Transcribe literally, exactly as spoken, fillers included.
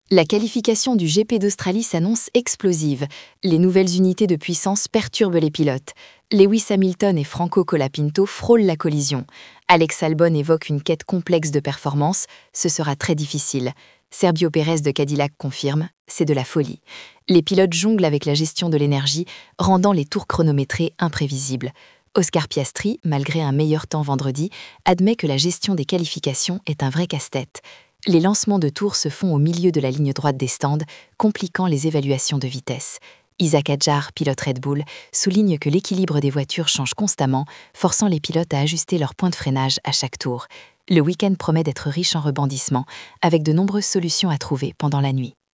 La qualification du G P d'Australie s'annonce explosive. Les nouvelles unités de puissance perturbent les pilotes. Lewis Hamilton et Franco Colapinto frôlent la collision. Alex Albon évoque une quête complexe de performance. Ce sera très difficile. Sergio Pérez de Cadillac confirme, c'est de la folie. Les pilotes jonglent avec la gestion de l'énergie, rendant les tours chronométrés imprévisibles. Oscar Piastri, malgré un meilleur temps vendredi, admet que la gestion des qualifications est un vrai casse-tête. Les lancements de tours se font au milieu de la ligne droite des stands, compliquant les évaluations de vitesse. Isaac Hadjar, pilote Red Bull, souligne que l'équilibre des voitures change constamment, forçant les pilotes à ajuster leur point de freinage à chaque tour. Le week-end promet d'être riche en rebondissements, avec de nombreuses solutions à trouver pendant la nuit.